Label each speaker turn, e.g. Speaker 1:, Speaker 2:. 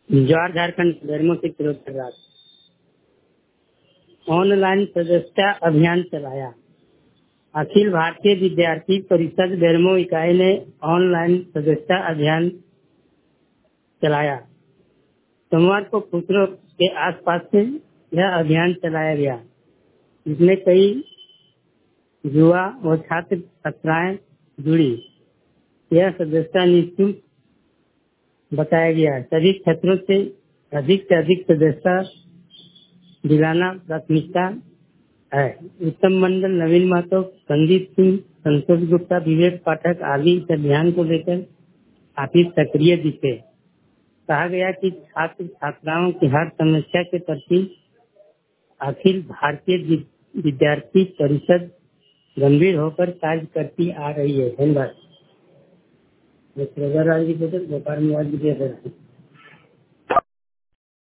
Speaker 1: जवाहर झारखंड बेरमो से किलोमीटर रात ऑनलाइन सदस्यता अभियान चलाया। अखिल भारतीय विद्यार्थी परिषद बेरमो इकाई ने ऑनलाइन सदस्यता अभियान चलाया। सोमवार को खुसरो के आसपास से यह अभियान चलाया गया, जिसमें कई युवा व छात्र छात्राएं जुड़ी। यह सदस्यता निःशुल्क बताया गया। सभी क्षेत्रों से अधिक सदस्यता दिलाना प्राथमिकता है। उत्तम मंडल, नवीन महतो, संदीप सिंह, संतोष गुप्ता, विवेक पाठक आदि इस अभियान को लेकर काफी सक्रिय दिखे। कहा गया कि छात्र छात्राओं की हर समस्या के प्रति अखिल भारतीय विद्यार्थी परिषद गंभीर होकर कार्य करती आ रही है। धन्यवाद।